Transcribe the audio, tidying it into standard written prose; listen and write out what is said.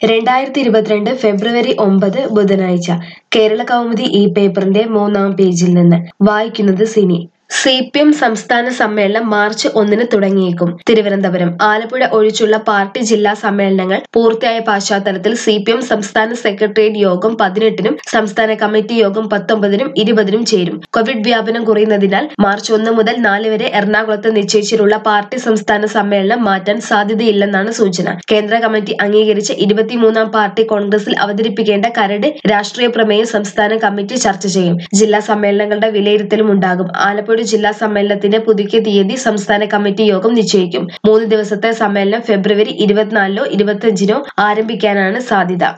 2022 ഫെബ്രുവരി 9 ബുധനാഴ്ച കേരള കൗമുദി ഈ പേപ്പറിന്റെ 3-ാം പേജിൽ നിന്ന് വായിക്കുന്നത് സിനി. CPM സംസ്ഥാന സമ്മേളനം മാർച്ച് 1 തുടങ്ങിയേക്കും. തിരുവനന്തപുരം, ആലപ്പുഴ ഒഴിച്ചുള്ള പാർട്ടി ജില്ലാ സമ്മേളനങ്ങൾ പൂർത്തിയായ പശ്ചാത്തലത്തിൽ CPM സംസ്ഥാന സെക്രട്ടേറിയറ്റ് യോഗം 18-നും സംസ്ഥാന കമ്മിറ്റി യോഗം 19-നും 20-നും ചേരും. കോവിഡ് വ്യാപനം കുറയുന്നതിനാൽ മാർച്ച് 1 മുതൽ 4 വരെ എറണാകുളത്ത് നിശ്ചയിച്ചിട്ടുള്ള പാർട്ടി സംസ്ഥാന സമ്മേളനം മാറ്റാൻ സാധ്യതയില്ലെന്നാണ് സൂചന. കേന്ദ്ര കമ്മിറ്റി അംഗീകരിച്ച 23-ാം പാർട്ടി കോൺഗ്രസിൽ അവതരിപ്പിക്കേണ്ട കരട് രാഷ്ട്രീയ പ്രമേയം സംസ്ഥാന കമ്മിറ്റി ചർച്ച ചെയ്യും. ജില്ലാ സമ്മേളനങ്ങളുടെ വിലയിരുത്തലും ഉണ്ടാകും. ആലപ്പുഴ ജില്ലാ സമ്മേളനത്തിന്റെ പുതുക്കിയ തീയതി സംസ്ഥാന കമ്മിറ്റി യോഗം നിശ്ചയിക്കും. 3 ദിവസത്തെ സമ്മേളനം ഫെബ്രുവരി 24-നോ 25-നോ ആരംഭിക്കാനാണ് സാധ്യത.